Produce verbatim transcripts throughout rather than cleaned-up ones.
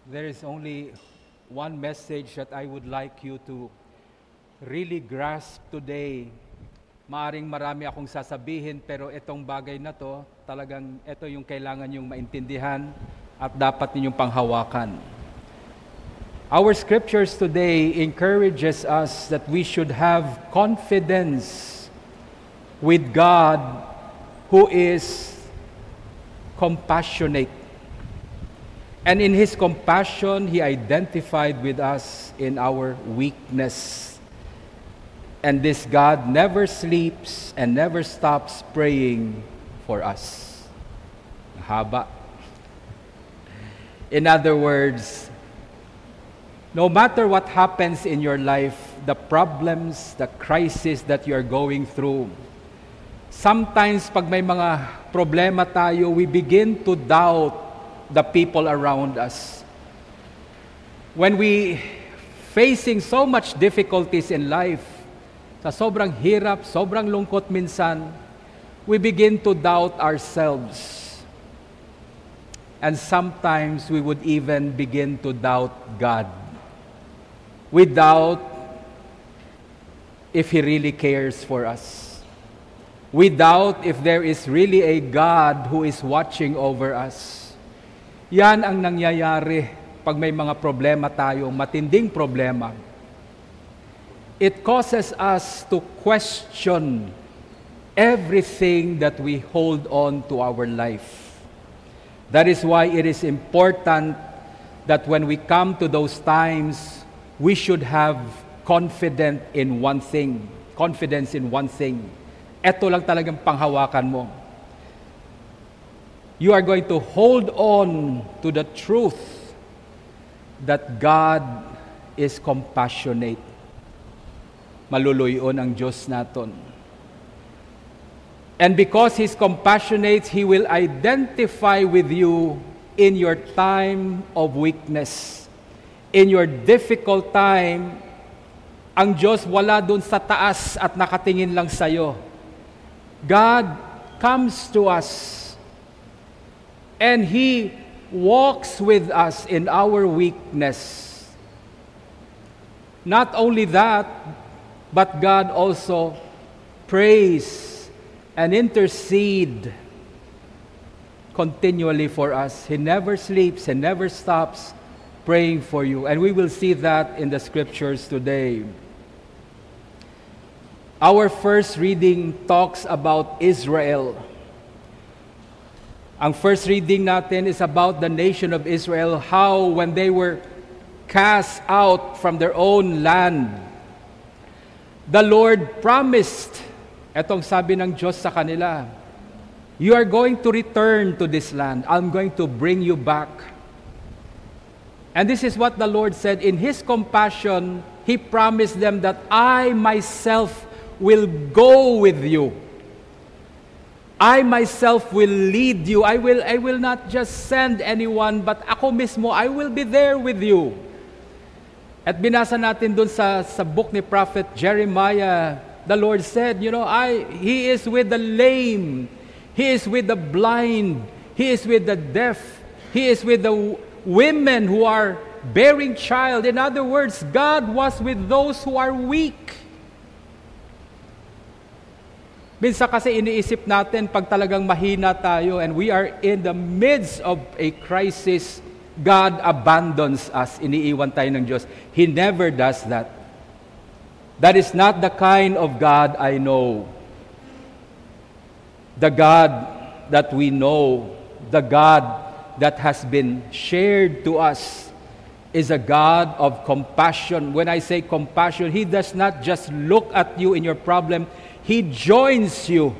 There is only one message that I would like you to really grasp today. Maaring marami akong sasabihin, pero itong bagay na to, talagang ito yung kailangan yung maintindihan at dapat ninyong panghawakan. Our scriptures today encourages us that we should have confidence with God who is compassionate. And in His compassion, He identified with us in our weakness. And this God never sleeps and never stops praying for us. Haba. In other words, no matter what happens in your life, the problems, the crisis that you are going through, sometimes pag may mga problema tayo, we begin to doubt the people around us. When we facing so much difficulties in life, sa sobrang hirap, sobrang lungkot minsan, we begin to doubt ourselves. And sometimes we would even begin to doubt God. We doubt if He really cares for us. We doubt if there is really a God who is watching over us. Yan ang nangyayari pag may mga problema tayo, matinding problema. It causes us to question everything that we hold on to our life. That is why it is important that when we come to those times, we should have confidence in one thing. Confidence in one thing. Ito lang talagang panghawakan mo. You are going to hold on to the truth that God is compassionate. Maluluyon ang Diyos naton. And because He's compassionate, He will identify with you in your time of weakness. In your difficult time, ang Diyos wala dun sa taas at nakatingin lang sa'yo. God comes to us and He walks with us in our weakness. Not only that, but God also prays and intercede continually for us. He never sleeps and never stops praying for you. And we will see that in the scriptures today. Our first reading talks about Israel. Ang first reading natin is about the nation of Israel, how when they were cast out from their own land, the Lord promised, etong sabi ng Diyos sa kanila, you are going to return to this land. I'm going to bring you back. And this is what the Lord said. In His compassion, He promised them that I myself will go with you. I myself will lead you. I will I will not just send anyone, but ako mismo, I will be there with you. At binasa natin dun sa, sa book ni Prophet Jeremiah, the Lord said, you know, I He is with the lame, He is with the blind, He is with the deaf, He is with the w- women who are bearing child. In other words, God was with those who are weak. Minsan kasi iniisip natin pag talagang mahina tayo and we are in the midst of a crisis, God abandons us. Iniiwan tayo ng Diyos. He never does that. That is not the kind of God I know. The God that we know, the God that has been shared to us is a God of compassion. When I say compassion, He does not just look at you in your problem, He joins you.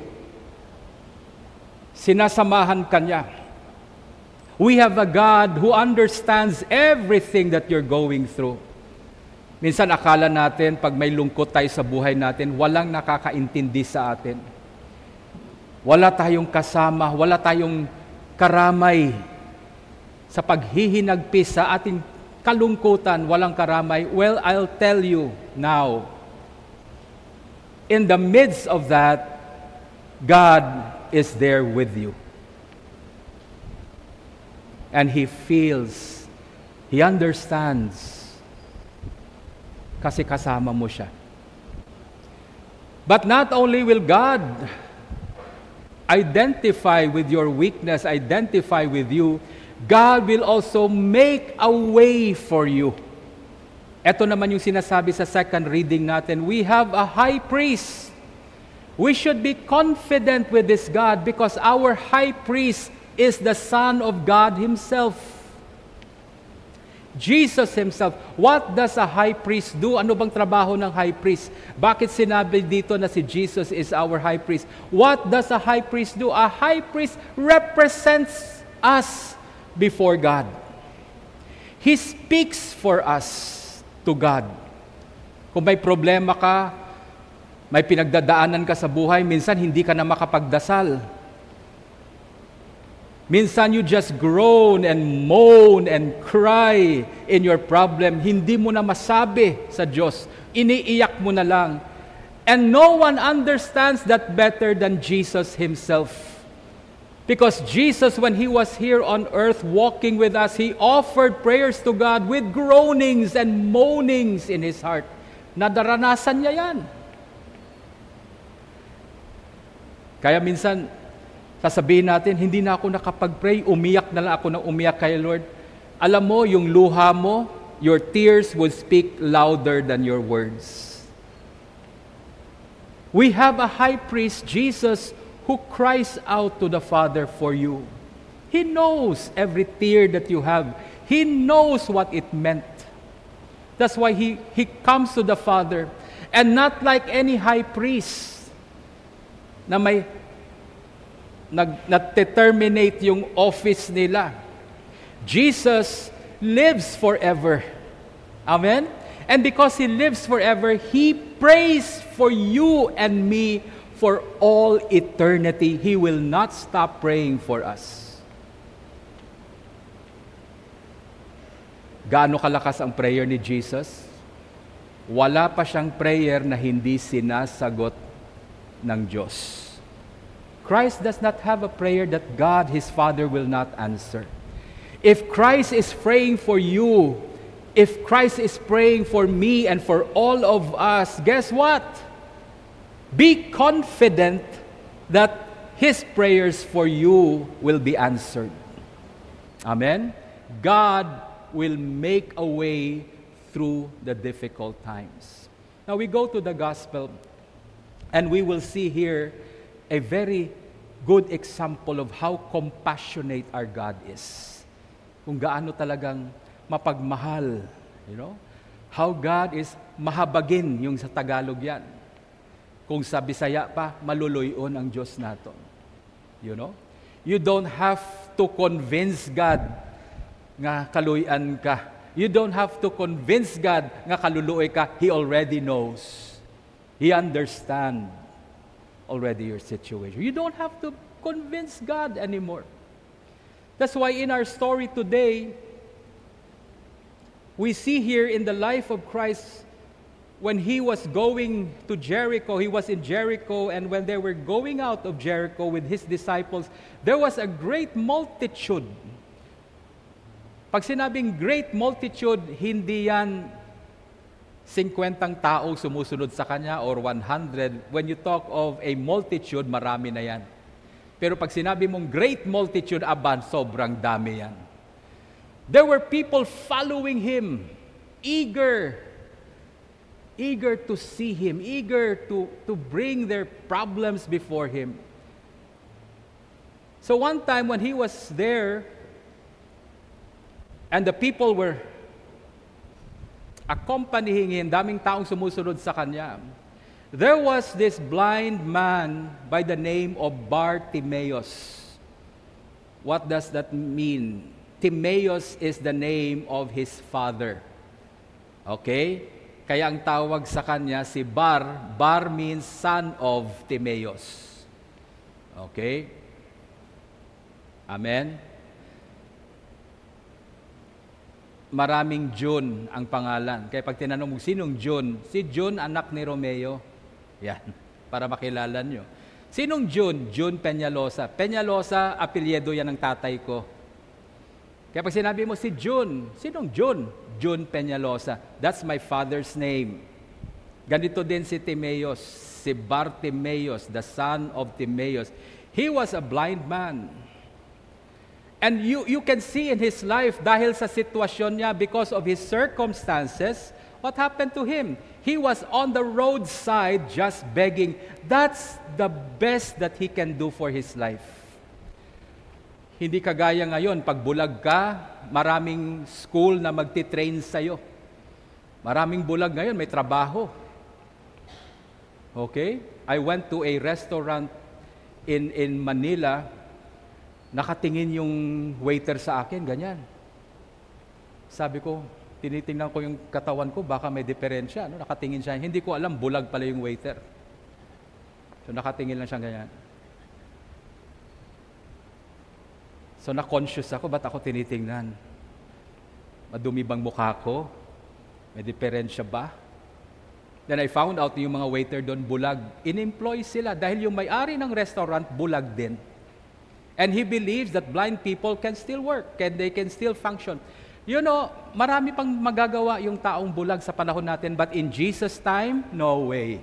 Sinasamahan ka niya. We have a God who understands everything that you're going through. Minsan akala natin, pag may lungkot tayo sa buhay natin, walang nakakaintindi sa atin. Wala tayong kasama, wala tayong karamay sa paghihinagpis sa ating kalungkutan, walang karamay. Well, I'll tell you now, in the midst of that, God is there with you. And He feels He understands. Kasi kasama mo siya. But not only will God identify with your weakness, identify with you, God will also make a way for you. Ito naman yung sinasabi sa second reading natin. We have a high priest. We should be confident with this God because our high priest is the Son of God Himself. Jesus Himself. What does a high priest do? Ano bang trabaho ng high priest? Bakit sinabi dito na si Jesus is our high priest? What does a high priest do? A high priest represents us before God. He speaks for us to God. Kung may problema ka, may pinagdadaanan ka sa buhay, minsan hindi ka na makapagdasal. Minsan you just groan and moan and cry in your problem. Hindi mo na masabi sa Diyos. Iniiyak mo na lang. And no one understands that better than Jesus Himself. Because Jesus, when He was here on earth walking with us, He offered prayers to God with groanings and moanings in His heart. Nadaranasan niya yan. Kaya minsan, sasabihin natin, hindi na ako nakapag-pray, umiyak na lang ako ng umiyak kay Lord. Alam mo, yung luha mo, your tears will speak louder than your words. We have a high priest, Jesus, who cries out to the Father for you. He knows every tear that you have. He knows what it meant. That's why He, he comes to the Father. And not like any high priest na may nag-terminate yung office nila. Jesus lives forever. Amen? And because He lives forever, He prays for you and me for all eternity. He will not stop praying for us. Gaano kalakas ang prayer ni Jesus? Wala pa siyang prayer na hindi sinasagot ng Diyos. Christ does not have a prayer that God, His Father, will not answer. If Christ is praying for you, if Christ is praying for me and for all of us, guess what? Be confident that His prayers for you will be answered. Amen? God will make a way through the difficult times. Now we go to the Gospel and we will see here a very good example of how compassionate our God is. Kung gaano talagang mapagmahal, you know? How God is mahabagin, yung sa Tagalog yan. Kung sa Bisaya pa, maluluyon ang Diyos nato. You know? You don't have to convince God nga kaluyan ka. You don't have to convince God nga kaluluoy ka. He already knows. He understands already your situation. You don't have to convince God anymore. That's why in our story today, we see here in the life of Christ, when He was going to Jericho, He was in Jericho, and when they were going out of Jericho with His disciples, there was a great multitude. Pag sinabing great multitude, hindi yan singkwentang tao sumusunod sa Kanya or one hundred. When you talk of a multitude, marami na yan. Pero pag sinabi mong great multitude, aban, sobrang dami yan. There were people following Him, eager, eager to see Him, eager to, to bring their problems before Him. So one time when He was there, and the people were accompanying Him, daming taong sumusunod sa Kanya, there was this blind man by the name of Bartimaeus. What does that mean? Timaeus is the name of his father. Okay? Kaya ang tawag sa kanya si Bar. Bar means son of Timaeus. Okay? Amen? Maraming June ang pangalan. Kaya pag tinanong mo, sinong June? Si June, anak ni Romeo. Yan, para makilala nyo. Sinong June? June Peñalosa. Peñalosa, apelyido yan ng tatay ko. Kaya pag sinabi mo si June, sinong June? June Peñalosa. That's my father's name. Ganito din si Timaeus, si Bartimaeus, the son of Timaeus. He was a blind man. And you, you can see in his life, dahil sa sitwasyon niya, because of his circumstances, what happened to him? He was on the roadside just begging. That's the best that he can do for his life. Hindi kagaya ngayon, pag bulag ka, maraming school na magti-train sa'yo. Maraming bulag ngayon, may trabaho. Okay? I went to a restaurant in, in Manila. Nakatingin yung waiter sa akin, ganyan. Sabi ko, tinitingnan ko yung katawan ko, baka may diferensya. No? Nakatingin siya. Hindi ko alam, bulag pala yung waiter. So nakatingin lang siya ganyan. So na-conscious ako, ba't ako tinitingnan? Madumi bang mukha ko? May diferensya ba? Then I found out yung mga waiter doon bulag. In-employ sila dahil yung may-ari ng restaurant bulag din. And he believes that blind people can still work, and they can still function. You know, marami pang magagawa yung taong bulag sa panahon natin, but in Jesus' time, no way.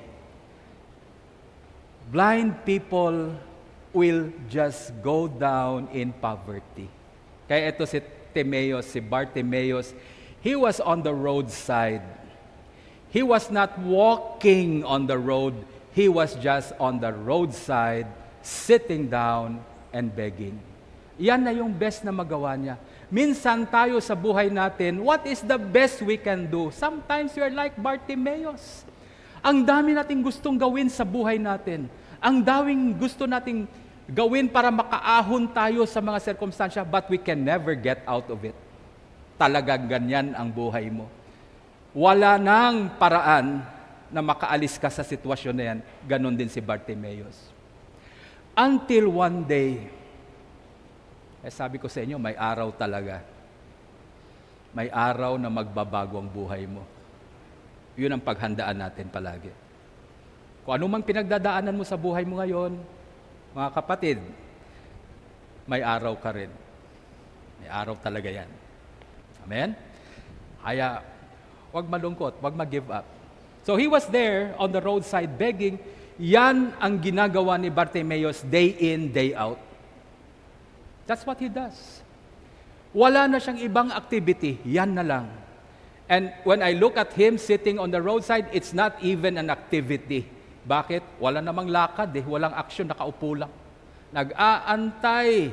Blind people will just go down in poverty. Kaya ito si Timaeus, si Bartimaeus, he was on the roadside. He was not walking on the road. He was just on the roadside, sitting down and begging. Yan na yung best na magawa niya. Minsan tayo sa buhay natin, what is the best we can do? Sometimes we are like Bartimaeus. Ang dami nating gustong gawin sa buhay natin. Ang daming gusto nating gawin para makaahon tayo sa mga sirkumstansya, but we can never get out of it. Talagang ganyan ang buhay mo. Wala nang paraan na makaalis ka sa sitwasyon na yan. Ganon din si Bartimaeus. Until one day, eh sabi ko sa inyo, may araw talaga. May araw na magbabago ang buhay mo. Yun ang paghandaan natin palagi. Kung ano mang pinagdadaanan mo sa buhay mo ngayon, mga kapatid, may araw ka rin. May araw talaga yan. Amen? Kaya, huwag malungkot, huwag mag-give up. So he was there on the roadside begging. Yan ang ginagawa ni Bartimaeus day in, day out. That's what he does. Wala na siyang ibang activity. Yan na lang. And when I look at him sitting on the roadside, it's not even an activity. Bakit? Wala namang lakad eh. Walang aksyon, nakaupo lang. Nag-aantay.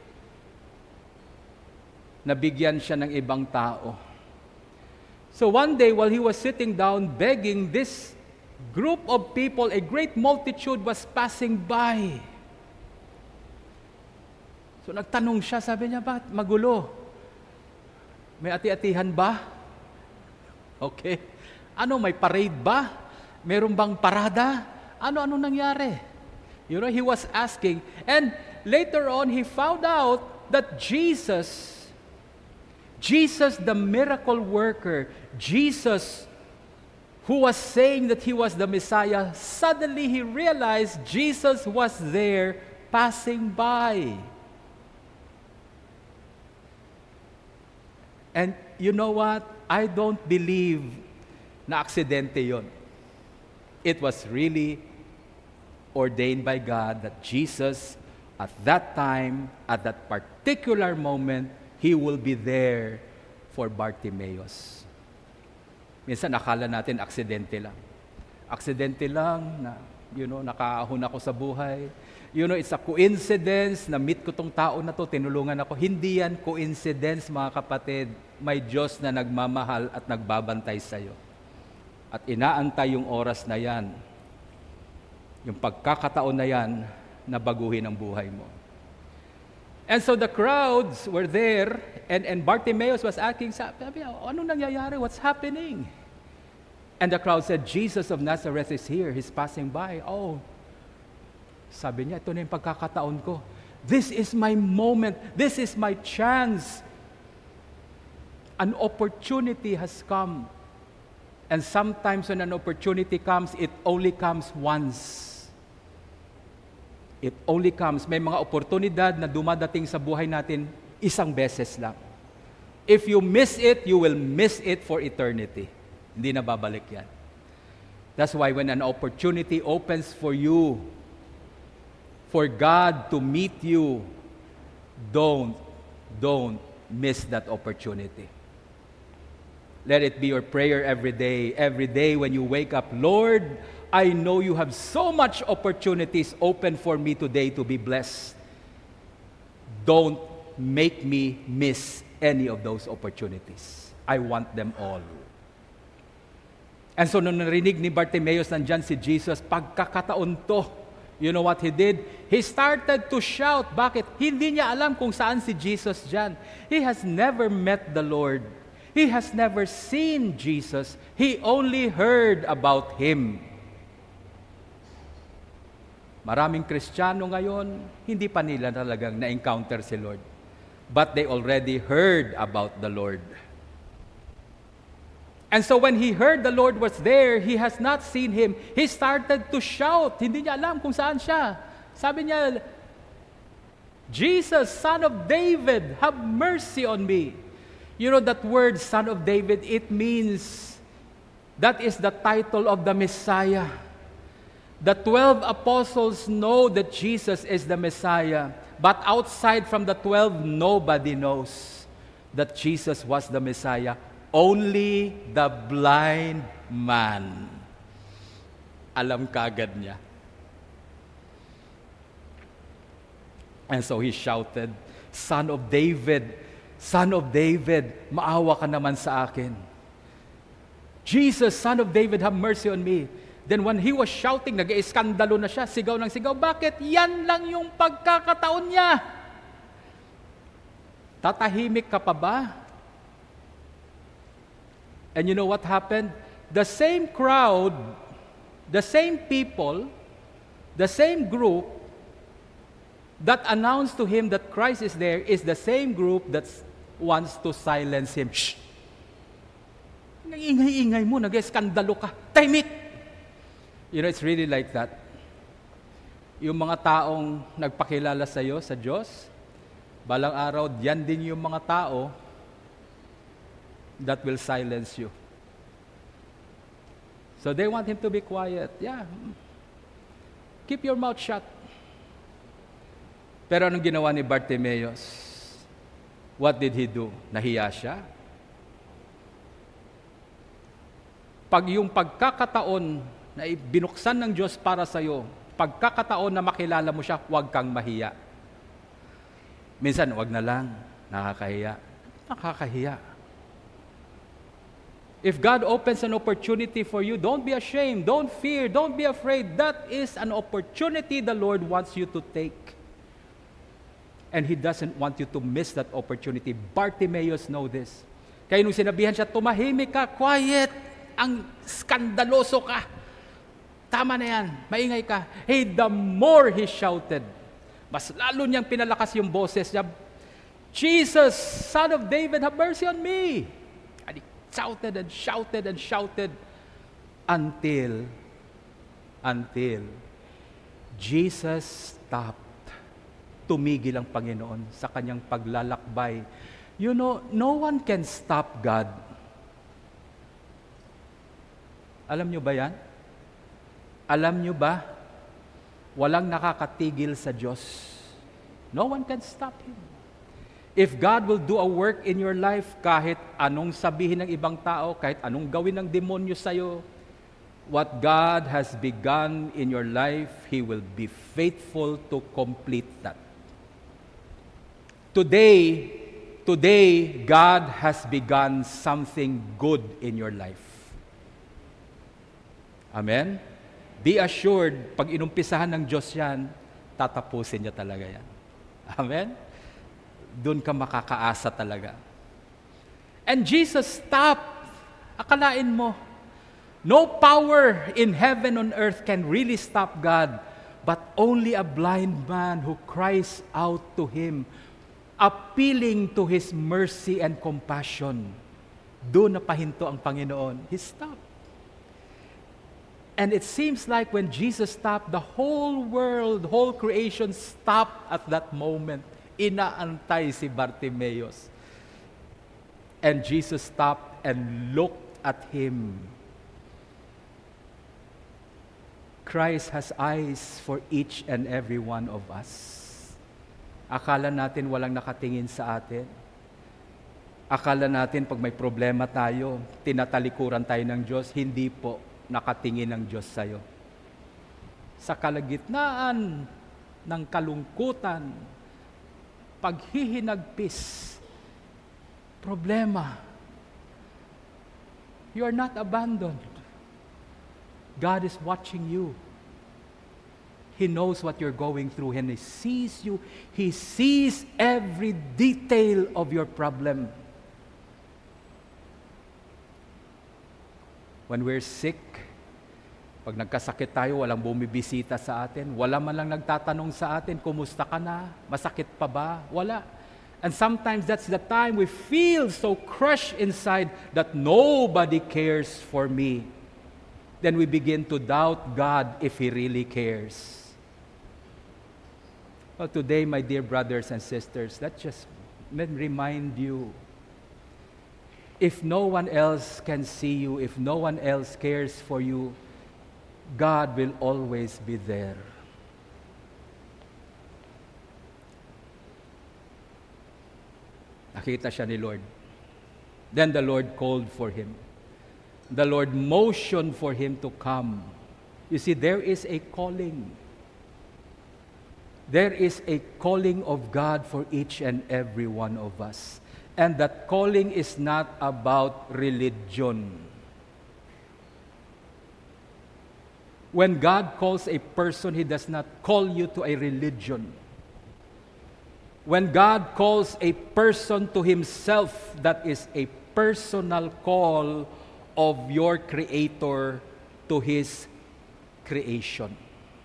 Nabigyan siya ng ibang tao. So one day, while he was sitting down begging, this group of people, a great multitude was passing by. So nagtanong siya, sabi niya, bakit magulo? May ati-atihan ba? Okay. Ano, may parade ba? Meron bang parada? Ano-ano nangyari? You know, he was asking. And later on, he found out that Jesus, Jesus the miracle worker, Jesus who was saying that he was the Messiah, suddenly he realized Jesus was there passing by. And you know what? I don't believe na aksidente yon. It was really ordained by God that Jesus, at that time, at that particular moment, he will be there for Bartimaeus. Minsan akala natin aksidente lang. Aksidente lang na, you know, nakaahon ako sa buhay. You know, it's a coincidence na meet ko tong tao na to, tinulungan ako. Hindi yan coincidence, mga kapatid. May Diyos na nagmamahal at nagbabantay sa'yo. At inaantay yung oras na yan, yung pagkakataon na yan, na baguhin ang buhay mo. And so the crowds were there, and, and Bartimaeus was asking, sabi, anong nangyayari? What's happening? And the crowd said, Jesus of Nazareth is here. He's passing by. Oh, sabi niya, ito na yung pagkakataon ko. This is my moment. This is my chance. An opportunity has come. And sometimes when an opportunity comes, it only comes once. It only comes. May mga oportunidad na dumadating sa buhay natin isang beses lang. If you miss it, you will miss it for eternity. Hindi na babalik yan. That's why when an opportunity opens for you, for God to meet you, don't, don't miss that opportunity. Let it be your prayer every day. Every day when you wake up, Lord, I know you have so much opportunities open for me today to be blessed. Don't make me miss any of those opportunities. I want them all. And so nung narinig ni Bartimaeus nandyan si Jesus, pagkakataon to, you know what he did? He started to shout. Bakit? Hindi niya alam kung saan si Jesus dyan. He has never met the Lord. He has never seen Jesus. He only heard about Him. Maraming Kristiyano ngayon, hindi pa nila talagang na-encounter si Lord. But they already heard about the Lord. And so when he heard the Lord was there, he has not seen Him. He started to shout. Hindi niya alam kung saan siya. Sabi niya, Jesus, Son of David, have mercy on me. You know that word, Son of David, it means, that is the title of the Messiah. The twelve apostles know that Jesus is the Messiah. But outside from the twelve, nobody knows that Jesus was the Messiah. Only the blind man. Alam kaagad niya. And so he shouted, Son of David, Son of David, maawa ka naman sa akin. Jesus, Son of David, have mercy on me. Then when he was shouting, nag-iskandalo na siya, sigaw ng sigaw. Bakit? Yan lang yung pagkakataon niya. Tatahimik ka pa ba? And you know what happened? The same crowd, the same people, the same group that announced to him that Christ is there is the same group that wants to silence him. Shh! Nag-ingay-ingay mo, nag-iskandalo ka. Tahimik! You know, it's really like that. Yung mga taong nagpakilala sa iyo, sa Diyos, balang araw, yan din yung mga tao that will silence you. So they want him to be quiet. Yeah. Keep your mouth shut. Pero anong ginawa ni Bartimaeus? What did he do? Nahiya siya? Pag yung pagkakataon na binuksan ng Diyos para sa iyo, pagkakataon na makilala mo siya, huwag kang mahiya. Minsan, huwag na lang, nakakahiya. Nakakahiya. If God opens an opportunity for you, don't be ashamed, don't fear, don't be afraid. That is an opportunity the Lord wants you to take. And He doesn't want you to miss that opportunity. Bartimaeus know this. Kaya nung sinabihan siya, tumahimik ka, quiet, ang skandaloso ka. Tama na yan, maingay ka. Hey, the more he shouted, mas lalo niyang pinalakas yung boses niya, Jesus, Son of David, have mercy on me. And he shouted and shouted and shouted until, until Jesus stopped. Tumigil ang Panginoon sa kanyang paglalakbay. You know, no one can stop God. Alam niyo ba yan? Alam niyo ba, walang nakakatigil sa Diyos. No one can stop Him. If God will do a work in your life, kahit anong sabihin ng ibang tao, kahit anong gawin ng demonyo sa'yo, what God has begun in your life, He will be faithful to complete that. Today, today, God has begun something good in your life. Amen? Be assured, pag inumpisahan ng Diyos yan, tatapusin niya talaga yan. Amen? Doon ka makakaasa talaga. And Jesus stopped. Akalain mo, no power in heaven on earth can really stop God, but only a blind man who cries out to Him, appealing to His mercy and compassion. Doon napahinto ang Panginoon. He stopped. And it seems like when Jesus stopped, the whole world, whole creation stopped at that moment. Inaantay si Bartimaeus. And Jesus stopped and looked at him. Christ has eyes for each and every one of us. Akala natin walang nakatingin sa atin. Akala natin pag may problema tayo, tinatalikuran tayo ng Diyos. Hindi po nakatingin ng Diyos sa'yo. Sa kalagitnaan ng kalungkutan, paghihinagpis, problema, you are not abandoned. God is watching you. He knows what you're going through and He sees you. He sees every detail of your problem. When we're sick, pag nagkasakit tayo, walang bumibisita sa atin. Wala man lang nagtatanong sa atin, kumusta ka na? Masakit pa ba? Wala. And sometimes that's the time we feel so crushed inside that nobody cares for me. Then we begin to doubt God if He really cares. Well, today, my dear brothers and sisters, let's just let me remind you, if no one else can see you, if no one else cares for you, God will always be there. Nakita siya ni Lord. Then the Lord called for him. The Lord motioned for him to come. You see, there is a calling. There is a calling of God for each and every one of us. And that calling is not about religion. When God calls a person, He does not call you to a religion. When God calls a person to Himself, that is a personal call of your Creator to His creation.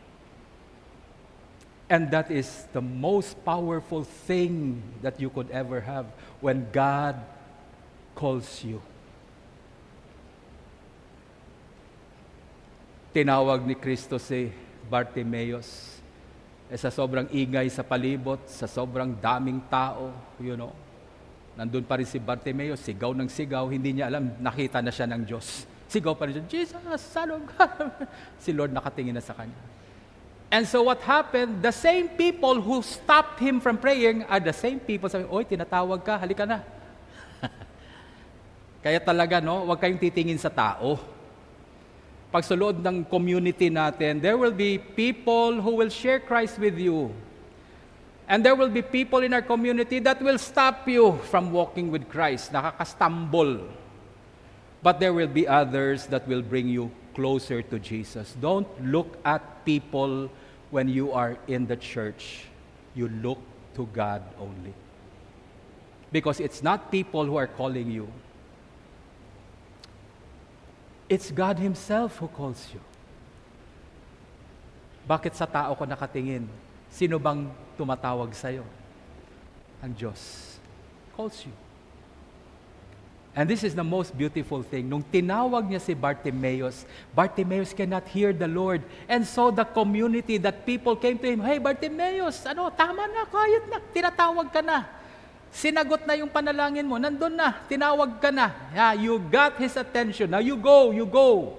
And that is the most powerful thing that you could ever have when God calls you. Tinawag ni Kristo si Bartimeus. Eh, sa sobrang ingay sa palibot, sa sobrang daming tao, you know, nandun pa rin si Bartimeus, sigaw ng sigaw, hindi niya alam, nakita na siya ng Diyos. Sigaw pa rin siya, Jesus, Son of God. Si Lord nakatingin na sa kanya. And so what happened, the same people who stopped him from praying are the same people sabi, oy, tinatawag ka, halika na. Kaya talaga, no, huwag kayong titingin sa tao. Pag sa loob ng community natin, there will be people who will share Christ with you. And there will be people in our community that will stop you from walking with Christ, nakakastumble. But there will be others that will bring you closer to Jesus. Don't look at people when you are in the church. You look to God only. Because it's not people who are calling you. It's God Himself who calls you. Bakit sa tao ko nakatingin? Sino bang tumatawag sa'yo? Ang Diyos calls you. And this is the most beautiful thing. Nung tinawag niya si Bartimeus, Bartimeus cannot hear the Lord. And so the community, that people came to him, hey Bartimeus, ano, tama na, kayat na, tinatawag ka na. Sinagot na yung panalangin mo, nandun na, tinawag ka na. Yeah, you got his attention. Now you go, you go.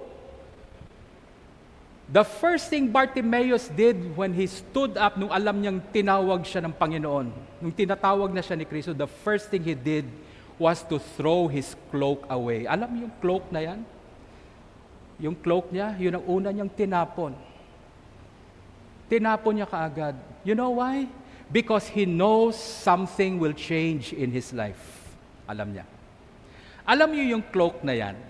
The first thing Bartimeus did when he stood up, nung alam niyang tinawag siya ng Panginoon, nung tinatawag na siya ni Kristo, the first thing he did was to throw his cloak away. Alam yung cloak na yan? Yung cloak niya, yun ang una niyang tinapon. Tinapon niya kaagad. You know why? Because he knows something will change in his life. Alam niya. Alam niyo yung cloak na yan?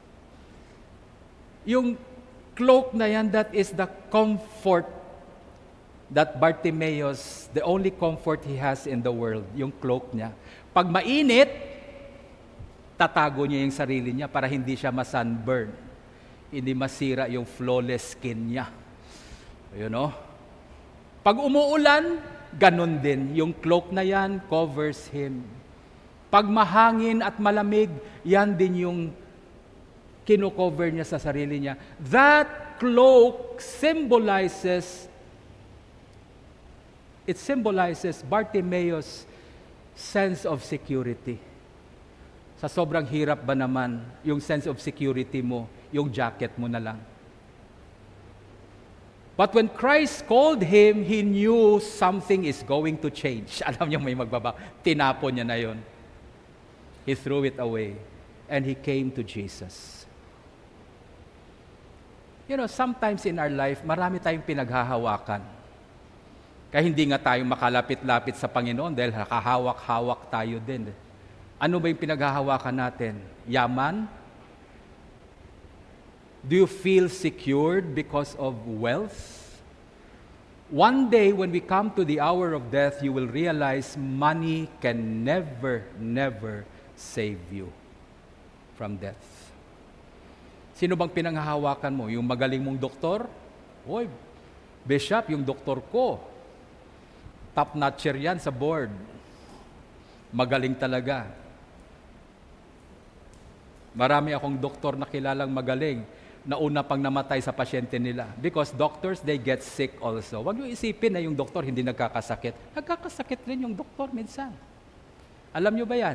Yung cloak na yan, that is the comfort that Bartimeus, the only comfort he has in the world, yung cloak niya. Pag mainit, tatago niya yung sarili niya para hindi siya ma-sunburn. Hindi masira yung flawless skin niya. You know? Pag umuulan, ganon din. Yung cloak na yan covers him. Pag mahangin at malamig, yan din yung kino-cover niya sa sarili niya. That cloak symbolizes, it symbolizes Bartimeus' sense of security. Sa sobrang hirap ba naman, yung sense of security mo, yung jacket mo na lang. But when Christ called him, he knew something is going to change. Alam niyo may magbaba. Tinapon niya na yon. He threw it away. And he came to Jesus. You know, sometimes in our life, marami tayong pinaghahawakan. Kaya hindi nga tayo makalapit-lapit sa Panginoon dahil nakahawak-hawak tayo din. Ano ba yung pinaghahawakan natin? Yaman? Do you feel secured because of wealth? One day when we come to the hour of death, you will realize money can never, never save you from death. Sino bang pinanghahawakan mo? Yung magaling mong doktor? Oy, Bishop, yung doktor ko. Top-notcher yan sa board. Magaling talaga. Marami akong doktor na kilalang magaling na una pang namatay sa pasyente nila. Because doctors, they get sick also. Huwag niyo isipin na yung doktor hindi nagkakasakit. Nagkakasakit rin yung doktor minsan. Alam niyo ba yan?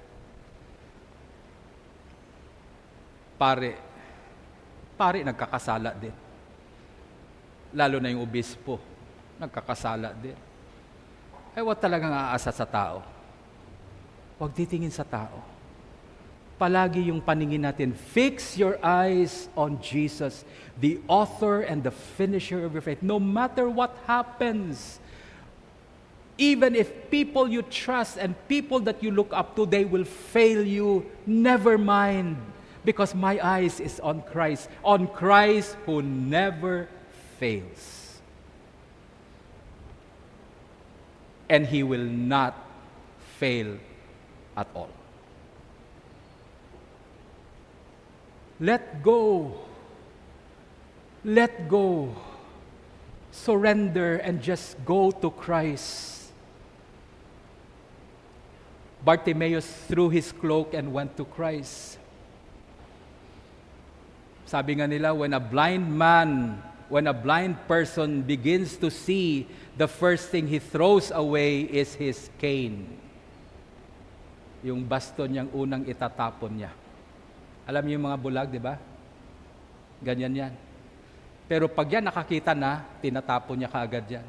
Pare, pare nagkakasala din. Lalo na yung obispo, nagkakasala din. Ay, huwag talagang aasa sa tao. Huwag titingin sa tao. Palagi yung paningin natin, fix your eyes on Jesus, the author and the finisher of your faith. No matter what happens, even if people you trust and people that you look up to, they will fail you, never mind. Because my eyes is on Christ, on Christ who never fails. And He will not fail at all. Let go. Let go. Surrender and just go to Christ. Bartimaeus threw his cloak and went to Christ. Sabi nga nila, when a blind man, when a blind person begins to see, the first thing he throws away is his cane. Yung baston niyang unang itatapon niya. Alam niyo yung mga bulag, di ba? Ganyan yan. Pero pag yan nakakita na, tinatapon niya kaagad yan.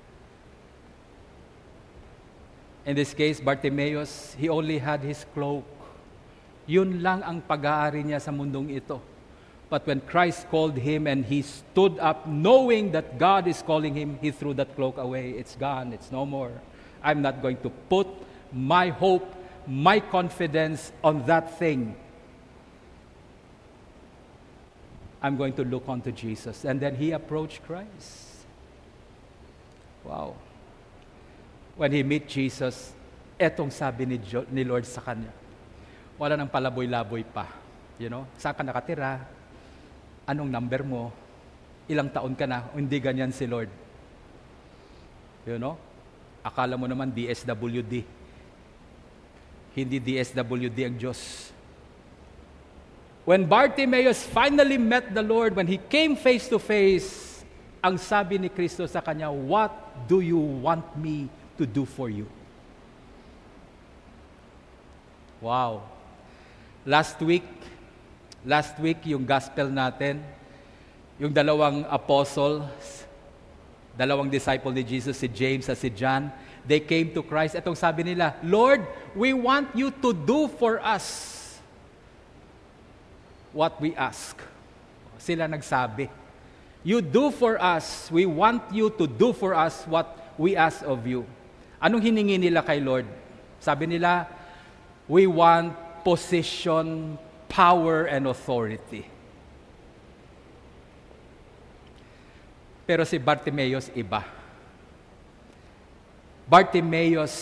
In this case, Bartimaeus, he only had his cloak. Yun lang ang pag-aari niya sa mundong ito. But when Christ called him and he stood up, knowing that God is calling him, he threw that cloak away. It's gone. It's no more. I'm not going to put my hope, my confidence on that thing. I'm going to look onto Jesus. And then he approached Christ. Wow. When he met Jesus, etong sabi ni, Jo- ni Lord sa kanya. Wala nang palaboy-laboy pa. You know, saan ka nakatira? Anong number mo? Ilang taon ka na? Hindi ganyan si Lord. You know? Akala mo naman D S W D. Hindi D S W D ang Diyos. When Bartimaeus finally met the Lord, when he came face to face, ang sabi ni Kristo sa kanya, what do you want me to do for you? Wow. Last week, last week yung gospel natin, yung dalawang apostles, dalawang disciple ni Jesus, si James at si John, they came to Christ. Itong sabi nila, Lord, we want you to do for us what we ask. Sila nagsabi, you do for us, we want you to do for us what we ask of you. Anong hiningi nila kay Lord? Sabi nila, we want position, power, and authority. Pero si Bartimaeus iba. Bartimaeus,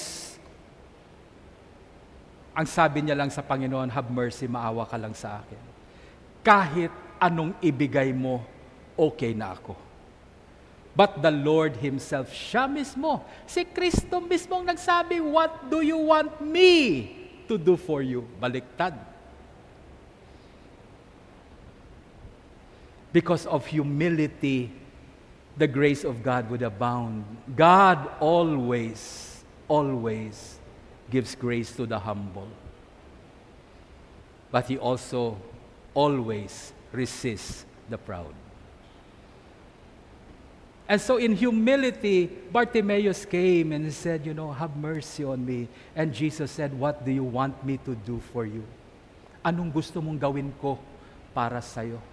ang sabi niya lang sa Panginoon, have mercy, maawa ka lang sa akin. Kahit anong ibigay mo, okay na ako. But the Lord Himself, siya mismo, si Kristo mismo ang nagsabi, what do you want me to do for you? Baliktad. Because of humility, the grace of God would abound. God always, always gives grace to the humble. but He also always resists the proud. And so in humility, Bartimaeus came and said, you know, have mercy on me. And Jesus said, what do you want me to do for you? Anong gusto mong gawin ko para sa'yo?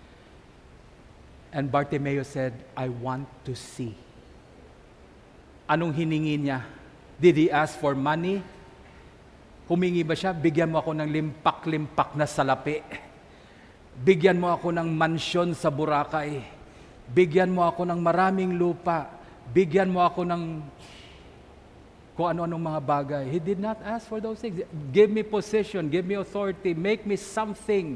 And Bartimaeus said, I want to see. Anong hiningi niya? Did he ask for money? Humingi ba siya, bigyan mo ako ng limpak-limpak na salapi. Bigyan mo ako ng mansyon sa Boracay. Bigyan mo ako ng maraming lupa. Bigyan mo ako ng kung ano-anong mga bagay. He did not ask for those things. Give me position, give me authority, make me something.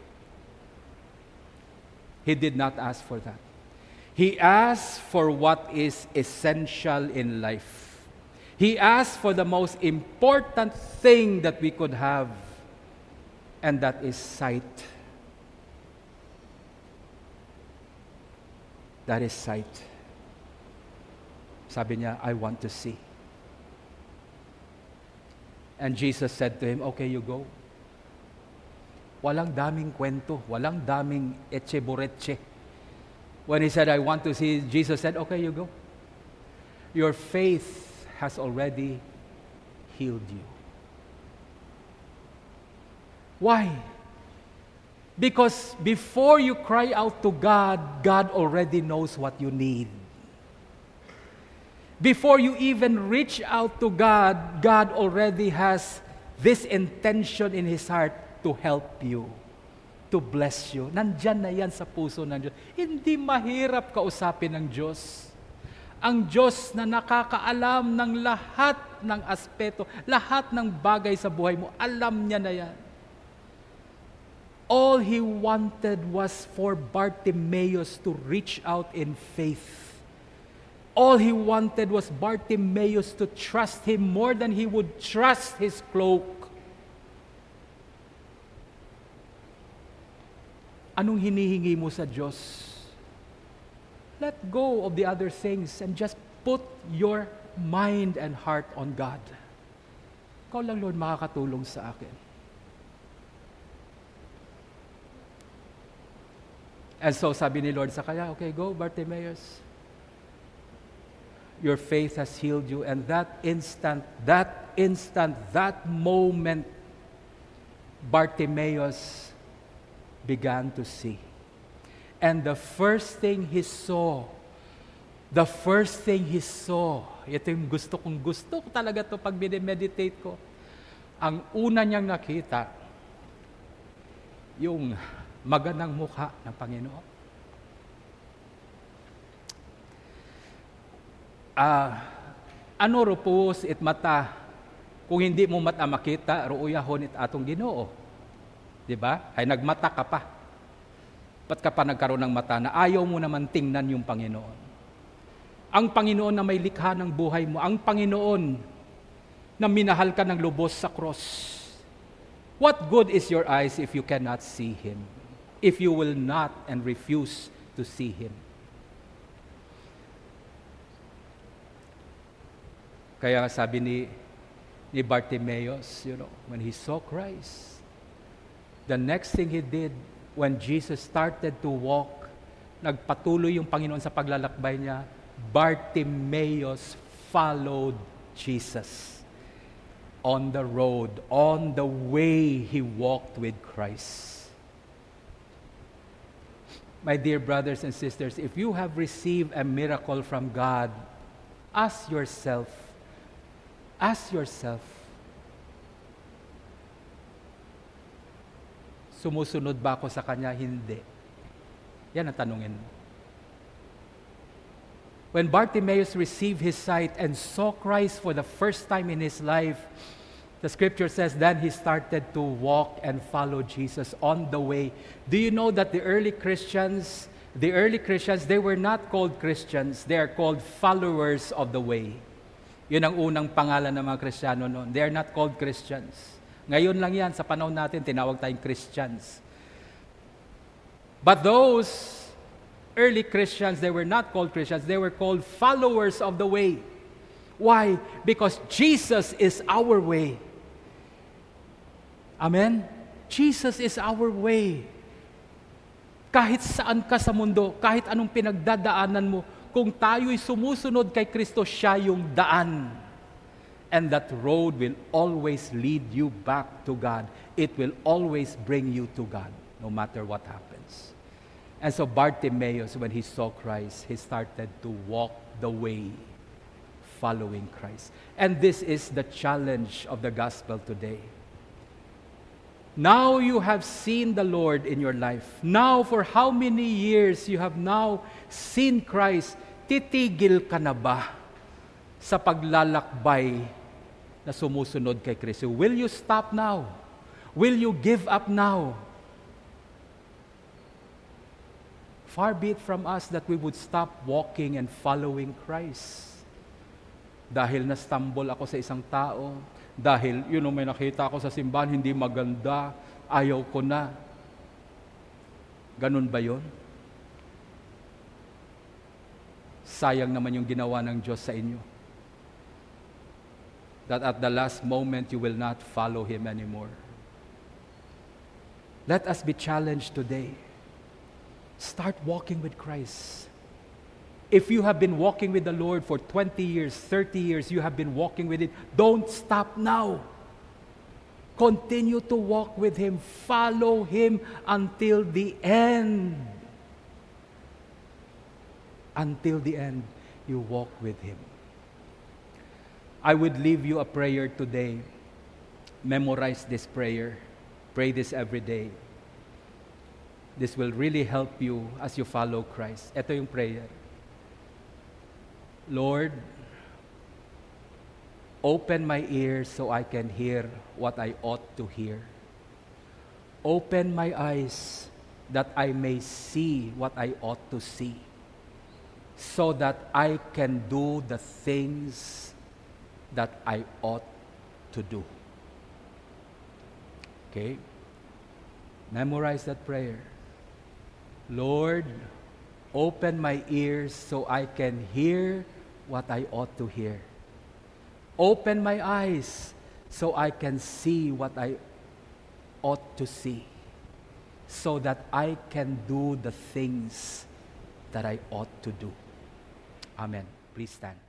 He did not ask for that. He asked for what is essential in life. He asked for the most important thing that we could have, and that is sight. That is sight. Sabi niya, I want to see. And Jesus said to him, okay, you go. Walang daming kwento, walang daming etche-boretche. When he said, I want to see, Jesus said, okay, you go. Your faith has already healed you. Why? Because before you cry out to God, God already knows what you need. Before you even reach out to God, God already has this intention in His heart to help you, to bless you. Nandyan na yan sa puso ng Diyos. Hindi mahirap kausapin ng Diyos. Ang Diyos na nakakaalam ng lahat ng aspeto, lahat ng bagay sa buhay mo, alam niya na yan. All He wanted was for Bartimaeus to reach out in faith. All He wanted was Bartimaeus to trust Him more than he would trust his cloak. Anong hinihingi mo sa Diyos? Let go of the other things and just put your mind and heart on God. Ikaw lang, Lord, makakatulong sa akin. And so sabi ni Lord sa kanya, okay, go Bartimaeus. Your faith has healed you. And that instant, that instant, that moment, Bartimaeus began to see. And the first thing he saw, the first thing he saw, ito yung gusto kong gusto ko talaga to pag meditate ko. Ang una niyang nakita, yung magandang mukha ng Panginoon. Uh, ano ro puos it mata, kung hindi mo mata makita, ruuyahon it atong Ginoo. Di ba? Ay nagmata ka pa. Ba't ka pa nagkaroon ng mata na ayaw mo naman tingnan yung Panginoon? Ang Panginoon na may likha ng buhay mo, ang Panginoon na minahal ka ng lubos sa cross. What good is your eyes if you cannot see Him? If you will not and refuse to see Him. Kaya sabi ni, ni Bartimaeus, you know, when he saw Christ, the next thing he did, when Jesus started to walk, nagpatuloy yung Panginoon sa paglalakbay niya, Bartimaeus followed Jesus on the road, on the way he walked with Christ. My dear brothers and sisters, if you have received a miracle from God, ask yourself, ask yourself, sumusunod ba ako sa Kanya? Hindi. Yan ang tanungin mo. When Bartimaeus received his sight and saw Christ for the first time in his life, the scripture says, then he started to walk and follow Jesus on the way. Do you know that the early Christians, the early Christians, they were not called Christians. They are called followers of the way. Yun ang unang pangalan ng mga Kristiyano noon. They are not called Christians. Ngayon lang yan, sa panahon natin, tinawag tayong Christians. But those early Christians, they were not called Christians. They were called followers of the way. Why? Because Jesus is our way. Amen? Jesus is our way. Kahit saan ka sa mundo, kahit anong pinagdadaanan mo, kung tayo'y sumusunod kay Kristo, siya yung daan. And that road will always lead you back to God. It will always bring you to God, no matter what happens. And so Bartimaeus, when he saw Christ, he started to walk the way, following Christ. And this is the challenge of the gospel today. Now you have seen the Lord in your life. Now, for how many years you have now seen Christ, titigil ka na ba sa paglalakbay na sumusunod kay Kristo? Will you stop now? Will you give up now? Far be it from us that we would stop walking and following Christ. Dahil na-stumble ako sa isang tao, dahil, yun know, may nakita ako sa simbahan, hindi maganda, ayaw ko na. Ganun ba yun? Sayang naman yung ginawa ng Diyos sa inyo. That at the last moment, you will not follow Him anymore. Let us be challenged today. Start walking with Christ. If you have been walking with the Lord for twenty years, thirty years, you have been walking with it, don't stop now. Continue to walk with Him. Follow Him until the end. Until the end, you walk with Him. I would leave you a prayer today. Memorize this prayer. Pray this every day. This will really help you as you follow Christ. Ito yung prayer. Lord, open my ears so I can hear what I ought to hear. Open my eyes that I may see what I ought to see, so that I can do the things that I ought to do. Okay? Memorize that prayer. Lord, open my ears so I can hear what I ought to hear. Open my eyes so I can see what I ought to see, so that I can do the things that I ought to do. Amen. Please stand.